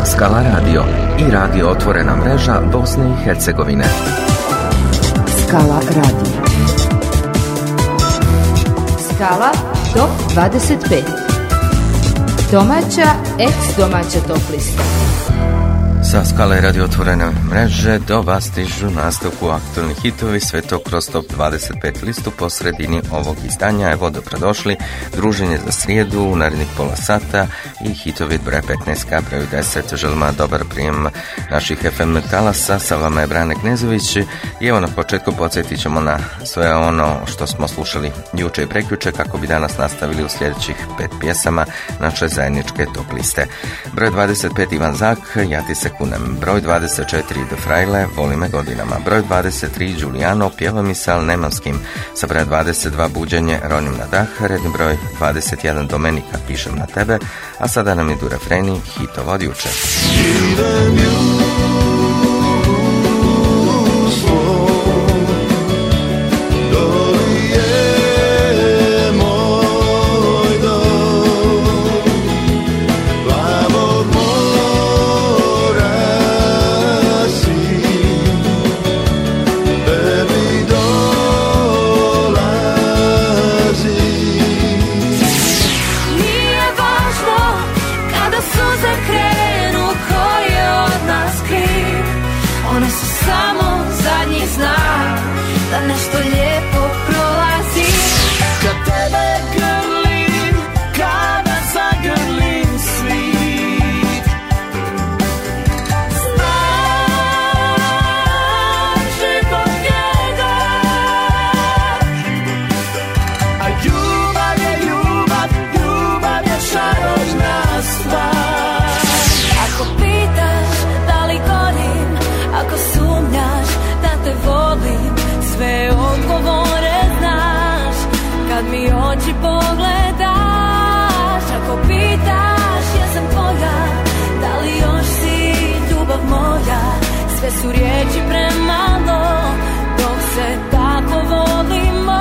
Skala Radio i radio Otvorena mreža Bosne i Hercegovine. Skala Radio. Skala Top 25. Domaća, ex-domaća top lista. Sa Skale Radio Otvorene mreže do vas stižu nastavku aktualni hitovi, sve to kroz Top 25 listu po sredini ovog izdanja. Evo, dobrodošli, druženje za srijedu u narednih pola sata i hitovi broj 15 ka broju 10. Želimo dobar prijem naših FM talasa, sa vama je Brane Knezović i evo na početku podsjetit ćemo na sve ono što smo slušali juče i prekjuče kako bi danas nastavili u sljedećih 5 pjesama naše zajedničke top liste. Broj 25 Ivan Zak, Ja ti se kunem. Broj 24 De Frajle, Voli me godinama. Broj 23 Giuliano, Pjeva mi se, al nemam s kim. Sa broja 22 Buđenje, Ronim na dah. Redni broj 21 Domenika, Pišem na tebe. A sada nam idu refreni hitova od juče. Sve su riječi premalo dok se tako volimo.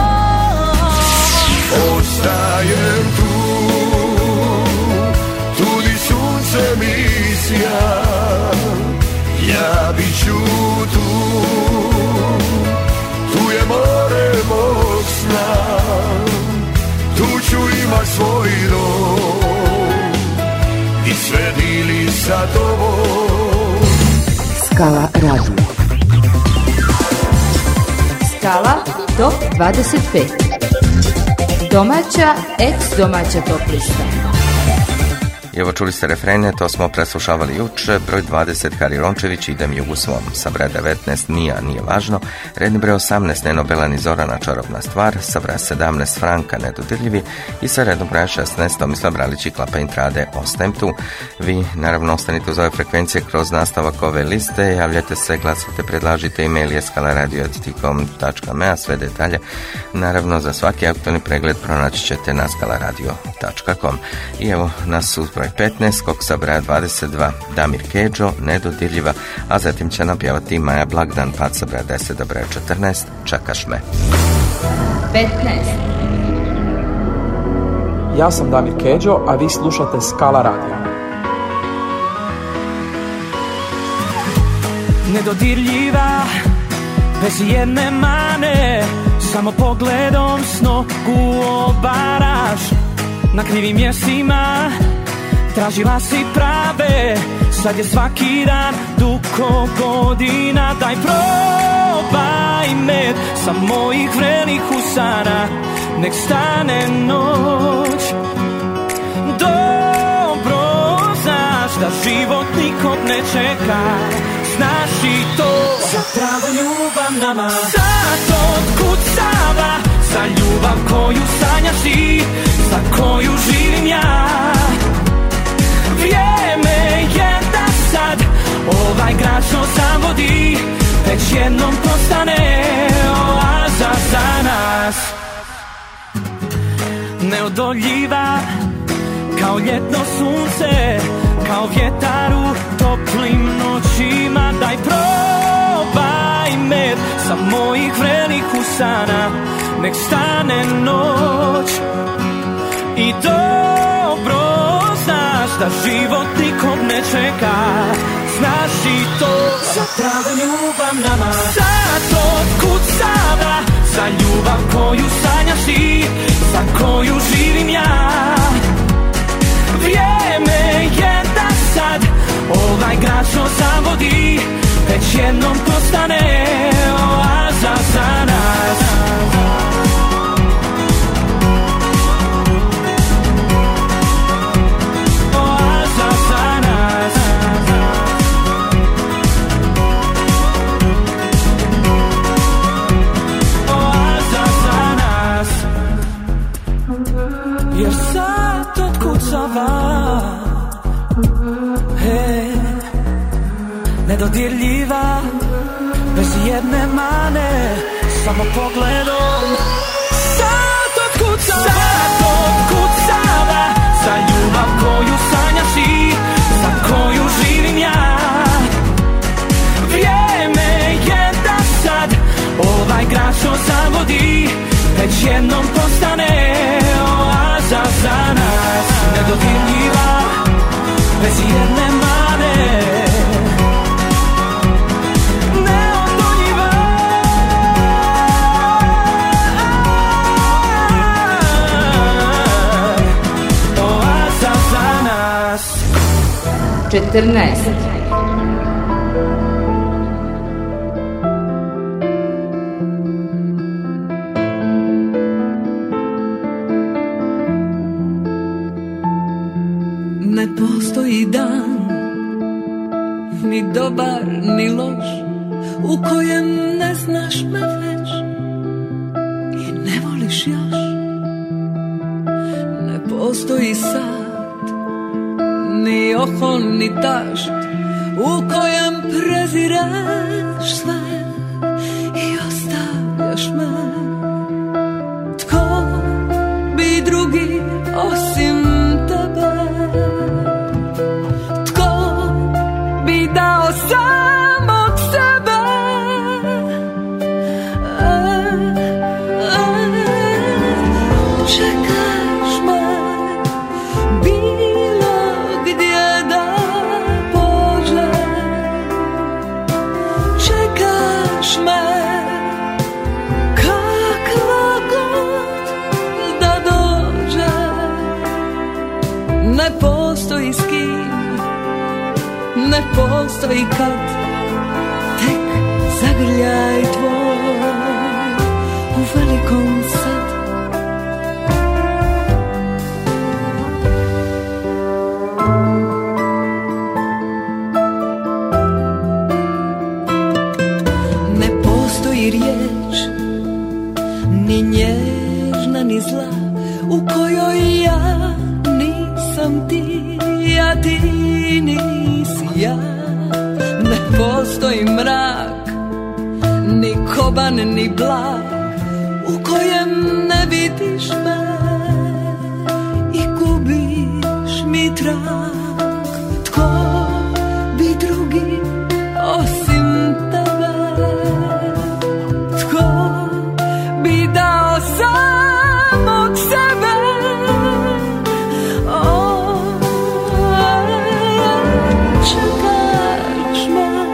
Ostajem tu di sunce mi sija. Ja bit ću tu je more mog sna. Tu ću imat svoj dom i sve dili sa tobom. Skala Radio. Skala Top 25. Domaća, ex-domaća top lista. I evo čuli ste refrene, to smo preslušavali juče. Broj 20 Hari Rončević, Idem jugu svom. Sa broja 19 Mija, Nije važno. Redni broj 18 Neno Belan i Zorana, Čarobna stvar. Sa broja 17 Franka, Nedodirljivi. I sa rednom broja 16 Tomislav Bralić i Klapa Intrade, Ostajem tu. Vi naravno ostanite uz ove frekvencije kroz nastavak ove liste, javljate se, glasite, predlažite, e-mail je skalaradio@com.me, a sve detalje naravno za svaki aktualni pregled pronaći ćete na skalaradio.com. I evo nas uz broj 15, kog sa broja 22 Damir Kedžo, Nedodirljiva, a zatim će nam pjevati Maja Blagdan, pad sa broja 10 do broja 14, Čekaš me. 15. Ja sam Damir Kedžo, a vi slušate Skala Radio. Nedodirljiva, bez jedne mane, samo pogledom s nogu obaraš. Na krivim mjestima tražila si prave, sad je svaki dan dugo godina. Daj probaj med sa mojih vrelih usana, nek stane noć. Dobro znaš da život nikog ne čeka, znaš i to. Za pravu ljubav nama sad otkucava, za ljubav koju sanjaš ti, za koju živim ja. Vrijeme je da sad ovaj grad što zavodi već jednom postane oaza za nas. Neodoljiva kao ljetno sunce, kao vjetar u toplim noćima. Daj probaj med sa mojih vrelih usana, nek stane noć. I dobro znaš da život nikog ne čeka. Znaš i to, za pravu ljubav nama. Zato otkucava za ljubav koju sanjaš ti, za koju živim ja. Vrijeme je da sad ovaj grad što zavodi već jednom postane oaza za nas. Oaza za nas. Oaza za nas. Jer sad otkucava, nedodirljiva, bez jedne mane, samo pogledom. Sad otkucava za ljubav koju sanjaš ti, za koju živim ja. Vrijeme je da sad ovaj grad što zavodi već jednom postane oaza za nas. Nedodirljiva, bez jedne mane, neodoljiva. Oaza za nas. 14. Ne postoji dan, ni dobar, ni loš, u kojem ne znaš me već i ne voliš još. Ne postoji sad, ni oko, ni tašt, u kojem prezireš sve i ostavljaš me. Tko bi drugi osim tebe? Dao samog sebe. Čekaš me bilo gdje da pođe. Čekaš me kakva god da dođe. Ne postoji s kim, ne postoji kad, tek zagrljaj tvoj u velikom sad. Ne postoji riječ, ni nježna ni zla, u kojoj ja nisam ti, a ti nisi ja. Ne postoji mrak, ni koban, ni blag, u kojem ne vidiš me i gubiš mi trag. Tko bi drugi osim tebe? Tko bi dao samog sebe? Čekaš me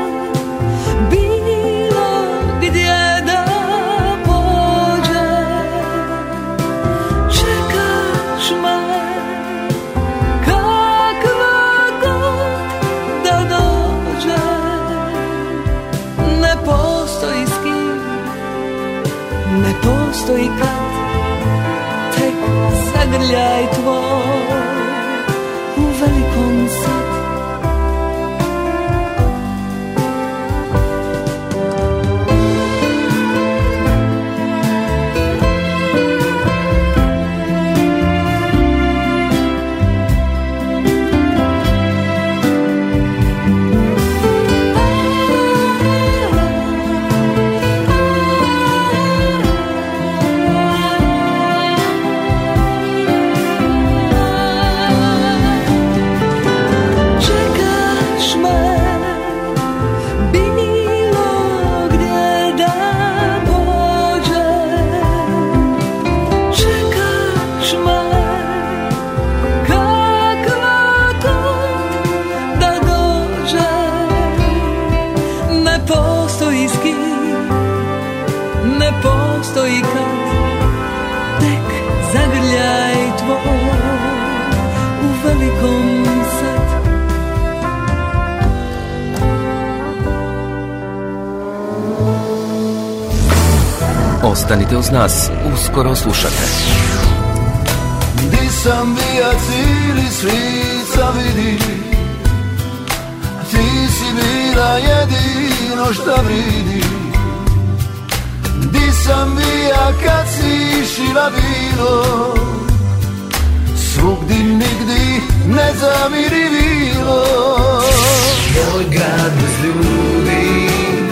bilo gdje da pođe. Čekaš me kakva god da dođe. Ne postoji s kim, ne postoji kad, tek zagrljaj tvoj u velikom sad. postoji kad tek zagrljaj tvoj u velikom sad. Ostanite uz nas, uskoro slušate. Di sam bija cili svica vidi, ti si bila jedino šta vridi. Di sam bija kad si šila bilo, svugdi nigdi ne zamiri bilo. Moj grad bez ljudi,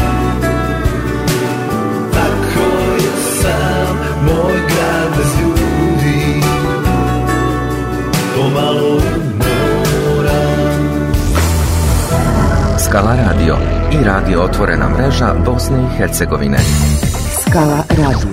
tako je sam, moj grad bez ljudi, pomalo umoran. Skala radio i radio otvorena mreža Bosne i Hercegovine. Skala radio.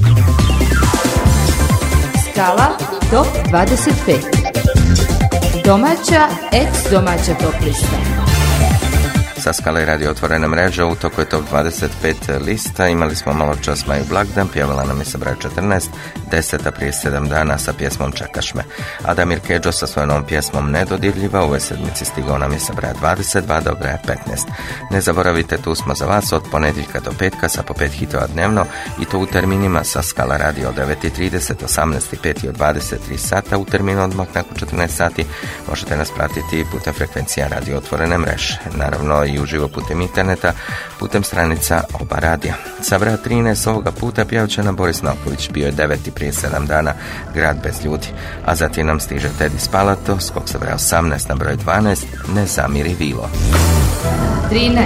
Skala top 25. Domaća, ex-domaća top lista. Sa Skale radio otvorena mreža u toku je top 25 lista. Imali smo malo čas Maju Blagdan, pjevala nam je sa broja 14, 10. prije 7 dana sa pjesmom Čekaš me. A Damir Kedžo sa svojom novom pjesmom Nedodirljiva u ovoj sedmici stigao nam je sa broja 22 do broja 15. Ne zaboravite, tu smo za vas od ponedjeljka do petka sa po 5 hitova dnevno i to u terminima sa Skala radio od 9.30, 18.05 i od 23 sata. U terminu odmah nakon 14 sati možete nas pratiti putem frekvencija radio otvorene mreže. Naravno i uživo putem interneta, putem stranica oba radija. Sa broja 13 ovoga puta pjevat će nam Boris Noković, bio je 9. prije 7 dana, Grad bez ljudi. A zatim nam stiže Teddy Spalato, skok sa broja 18 na broj 12, Ne zamiri vilo. 13.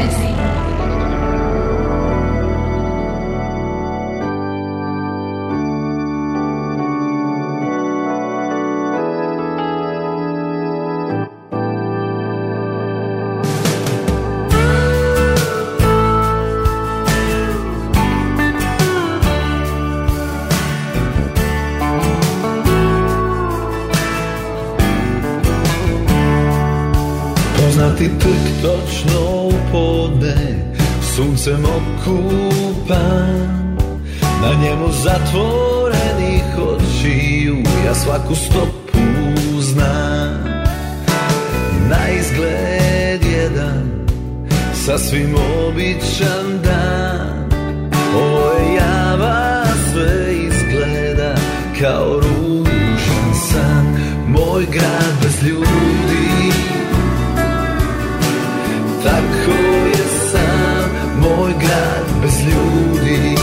Poznati trk točno u podne, suncem okupan, na njemu zatvorenih očiju, ja svaku stopu znam. Na izgled jedan, sasvim običan dan, ovo je java, sve izgleda kao ružan san. Moj grad bez ljudi, tako je sam, moj grad bez ljudi,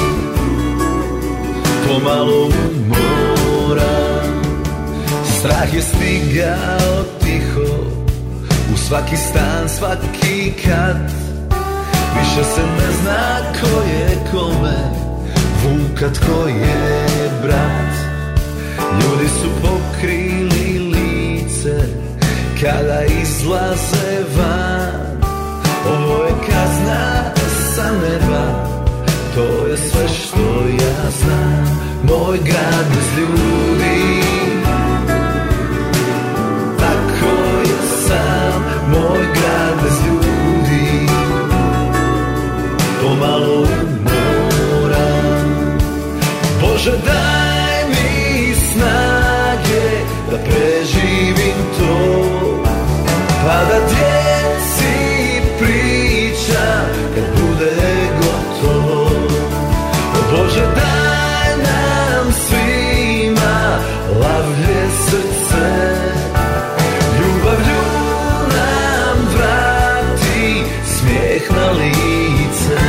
pomalo umoran. Strah je stigao tiho u svaki stan, svaki kat. Više se ne zna ko je kome, Vuka tko je brat. Ljudi su pokrili lice kada izlaze van. Ovo je kazna sa neba, to je sve što ja znam. Moj grad bez ljudi, tako je sam, moj grad bez ljudi, pomalo umoran. Bože daj mi snage da preživim to, pa da djeci priča kad bude gotovo. O Bože daj nam svima lavlje srce, ljubavlju nam vrati smijeh na lice.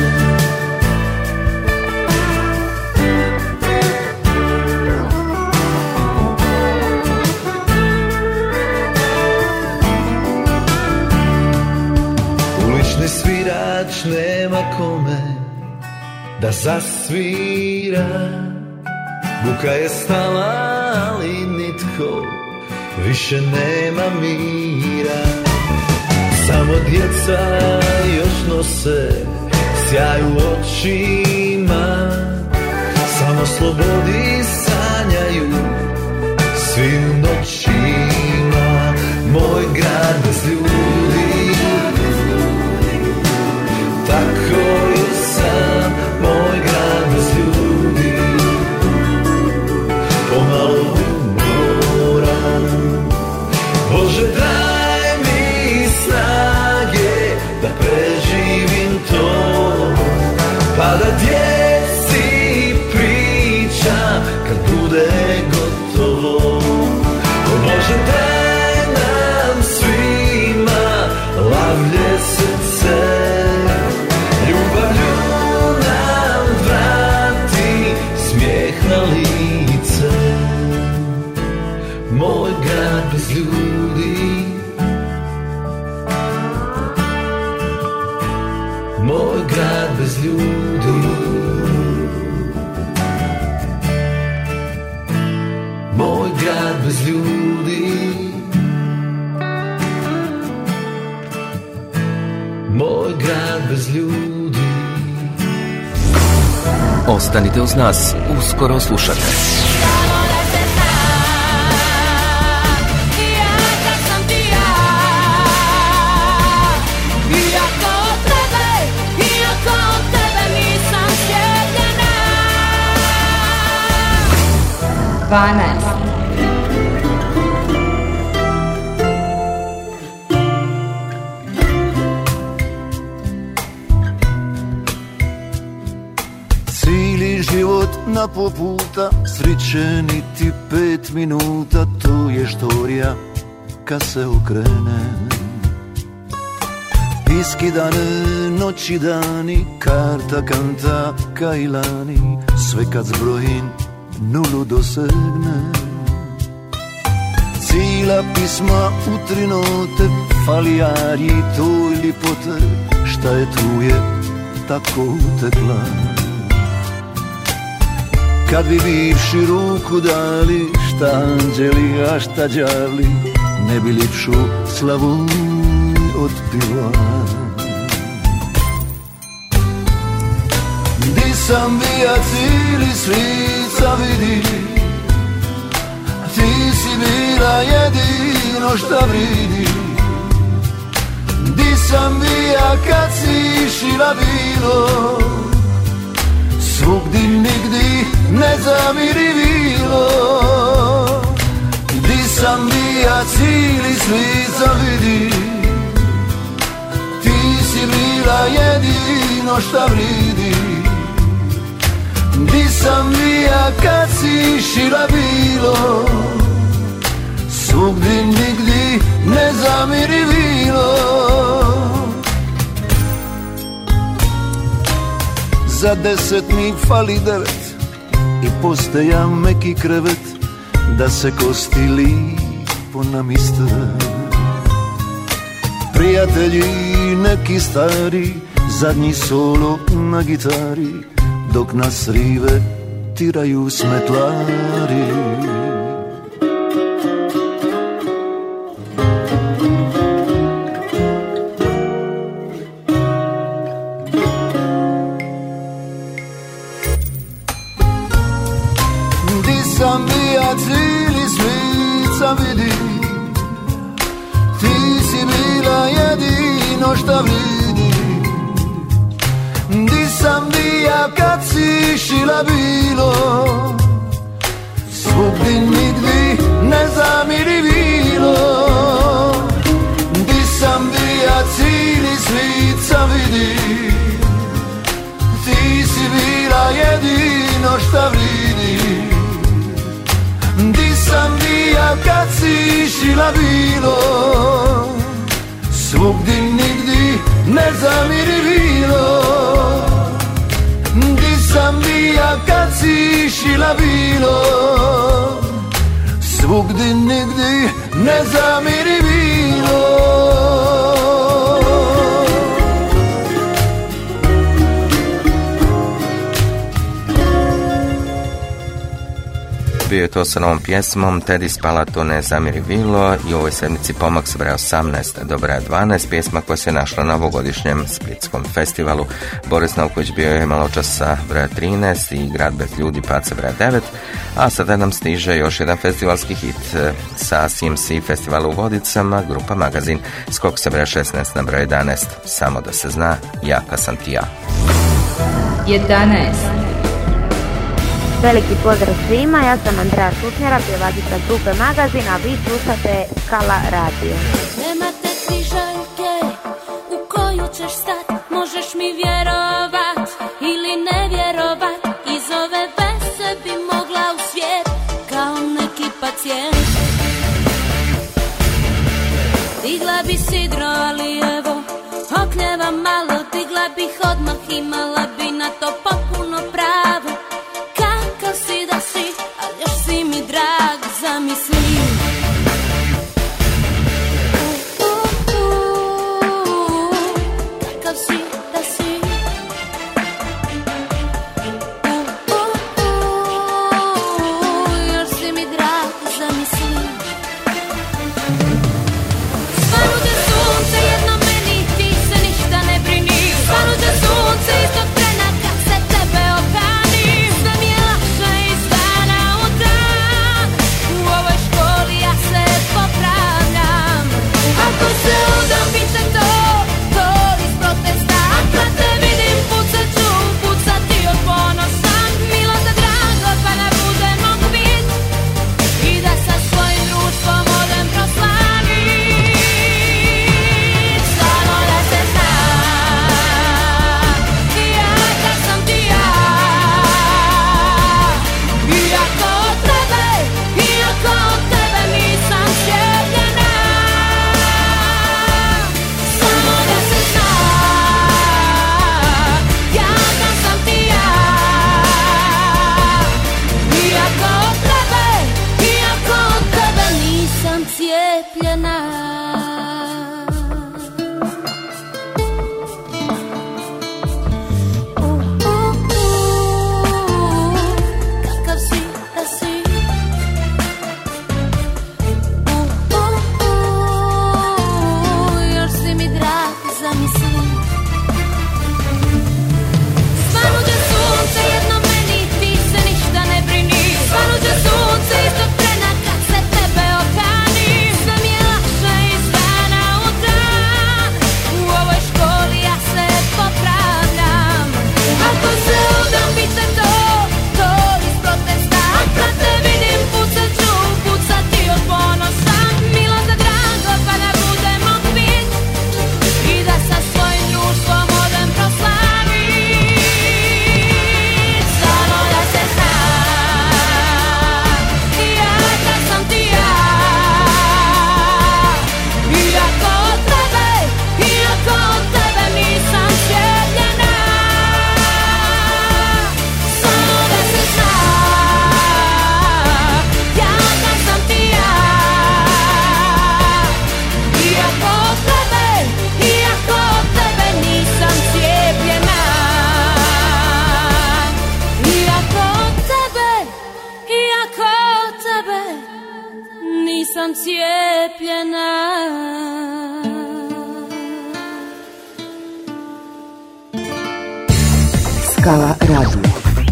Svirač nema kome da zasvira, buka je stala, ali nitko više nema mira. Samo djeca još nose sjaj u očima, samo slobodi sanjaju svi u noćima. Moj grad bez ljudi, tako je sam, moj grad bez ljudi, bez ljudi, moj grad bez ljudi, moj grad bez ljudi. Ostanite uz nas, uskoro slušate. Cijeli život na po puta, sriće niti 5 minuta, to je štorija kad se okrene. Iskidane noći dani, karta kanta kajlani, sve kad zbrojim nulu dosegne. Cijela pisma u 3 note, falijarji toj lipote, šta je tu je tako utekla. Kad bi bivši ruku dali, šta anđeli, a šta đavli, ne bi lipšu slavu otpiva. Di sam bija cijeli svica vidi, ti si bila jedino šta vridi. Di sam bija kad si šila bilo, svugdi nigdi ne zamiri bilo. Di sam bija cijeli svica vidi, ti si bila jedino šta vridi. Di sam bija kad si šila bilo, svugdi nigdi ne zamiri bilo. Za 10 mi fali 9 i postaja meki krevet, da se kosti lipo namiste. Prijatelji neki stari, zadnji solo na gitari, dok nas rive tiraju smetlari. Di sam bija cijeli svica vidi, ti si bila jedino šta vridi. Di sam bija kad si šila bilo, svugdi nigdi ne zamiri bilo. Di sam bija cijeli svica vidi, ti si bila jedino šta vridi. Di sam bija kad si šila bilo, svugdi nigdi ne zamiri bilo. Di sam bija kad si šila bilo, svugdi nigdi ne zamiri bilo. Bio je to sa novom pjesmom Tedi spala to ne zamiri bilo i u ovoj sedmici pomak sa broja 18 do broja 12, pjesma koja se našla na ovogodišnjem Splitskom festivalu. Boris Novković bio je malo čas sa broja 13 i Grad bez ljudi pad sa broja 9, a sada nam stiže još jedan festivalski hit sa CMC festivala u Vodicama, grupa Magazin, skok sa broja 16 na broj 11, samo da se zna, jaka sam ti ja. 11. Veliki pozdrav svima, ja sam Andreja Šutnjera, pjevačica grupe Magazin, a vi slušate Skala radio. Nema te križaljke u koju ćeš stat, možeš mi vjerovat ili ne vjerovat, iz ove veze bi mogla u svijet kao neki pacijent. Digla bi sidro, ali evo, okljeva malo, digla bih odmah, imala bi na to popuno pravo. Kakav si da si, ali još si mi drag, zamisli. Kakav si da si, sam cijepljena. Skala radio.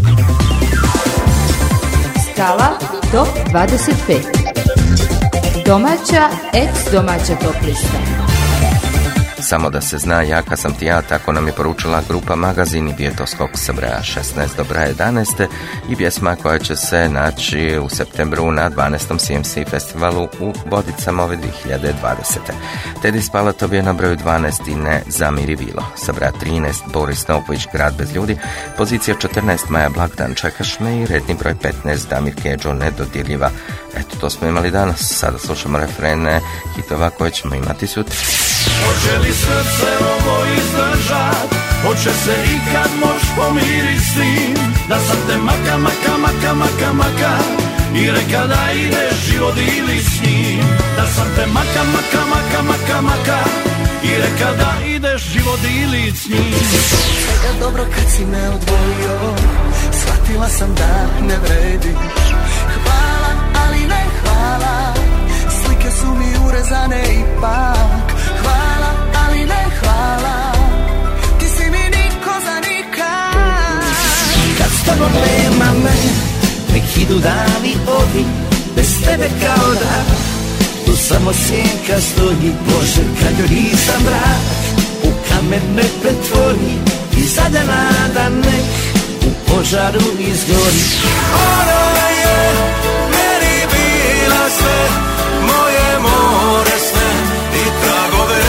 Skala top 25. Domaća, ex-domaća top lista. Samo da se zna, jaka sam ti ja, tako nam je poručila grupa Magazin i bio to skok sa broja 16 do broja 11 i pjesma koja će se naći u septembru na 12. CMC festivalu u Vodicama ove 2020. Tedi Spala to bio na broju 12 i ne Zamiri Vilo. Sa broja 13 Boris Novović, Grad bez ljudi, pozicija 14 Maja Blagdan Čekaš me i redni broj 15 Damir Kedžo, Nedodirljiva. Eto, to smo imali danas, sada slušamo refrene hitova koje ćemo imati sutra. Hoće li srce ovo izdržat? Hoće se ikad moć pomirit s tim? Da sam te maka i reka da ideš život ili s njim. Da sam te maka i reka da ideš život ili s njim. Svega dobro kad si me odvojio, shvatila sam da ne vrediš. Hvala, ali ne hvala, slike su mi urezane ipak. Hvala, ali ne hvala, ti si mi niko za nikad. Kad s tobom nema me, nek idu dani ovi, bez tebe kao da tu samo sjenka stoji. Bože, kad joj nisam vrag, u kamen me pretvori i zadnja nada nek u požaru izgori. Ona je meni bila sve, moje more sve i tragove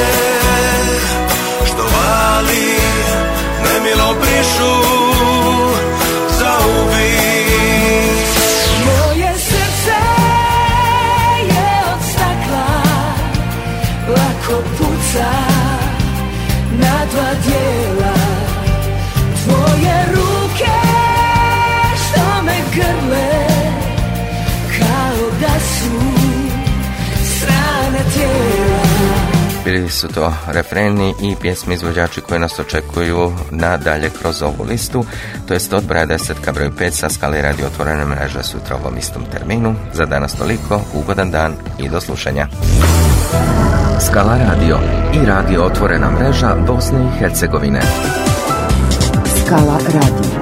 što vali nemilo brišu za uvijek. Moje srce je od stakla, lako puca na dva dijela. Tvoje ruke što me grle kao da su strana tijela. Bili su to refreni i pjesmi izvođači koji nas očekuju nadalje kroz ovu listu, to jest od broja 10 ka broju 5 sa skale radio otvorene mreže sutra u ovom istom terminu. Za danas toliko, ugodan dan i do slušanja. Skala radio i radio otvorena mreža Bosne i Hercegovine. Skala radio.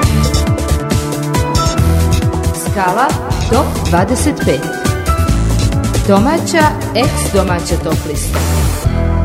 Skala top 25. Domaća, ex-domaća top lista.